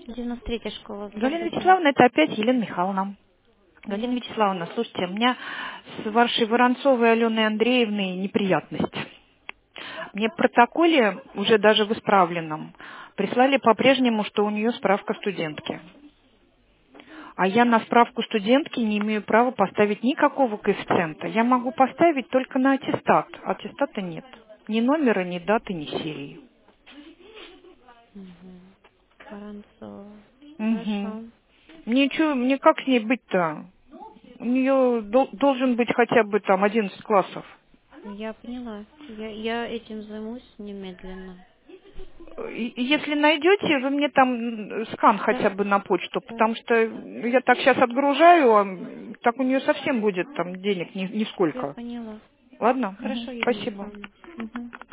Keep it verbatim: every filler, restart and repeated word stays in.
девяносто третья школа. Галина Здравствуйте. Вячеславовна, это опять Елена Михайловна. Галина Угу. Вячеславовна, слушайте, у меня с вашей Воронцовой Аленой Андреевной неприятность. Мне в протоколе, уже даже в исправленном, прислали по-прежнему, что у нее справка студентки. А я на справку студентки не имею права поставить никакого коэффициента. Я могу поставить только на аттестат. Аттестата нет. Ни номера, ни даты, ни серии. Угу. Воронцова. Угу. Хорошо. Мне, чё, мне как с ней быть-то? У нее дол- должен быть хотя бы там одиннадцать классов. Я поняла. Я, я этим займусь немедленно. И- и если найдете, вы мне там м, скан Да, хотя бы на почту, да. потому что я так сейчас отгружаю, а м, так у нее совсем будет там денег ни, Я нисколько. поняла. Ладно? Мгм. Хорошо, Елена Спасибо. Михайловна. Угу.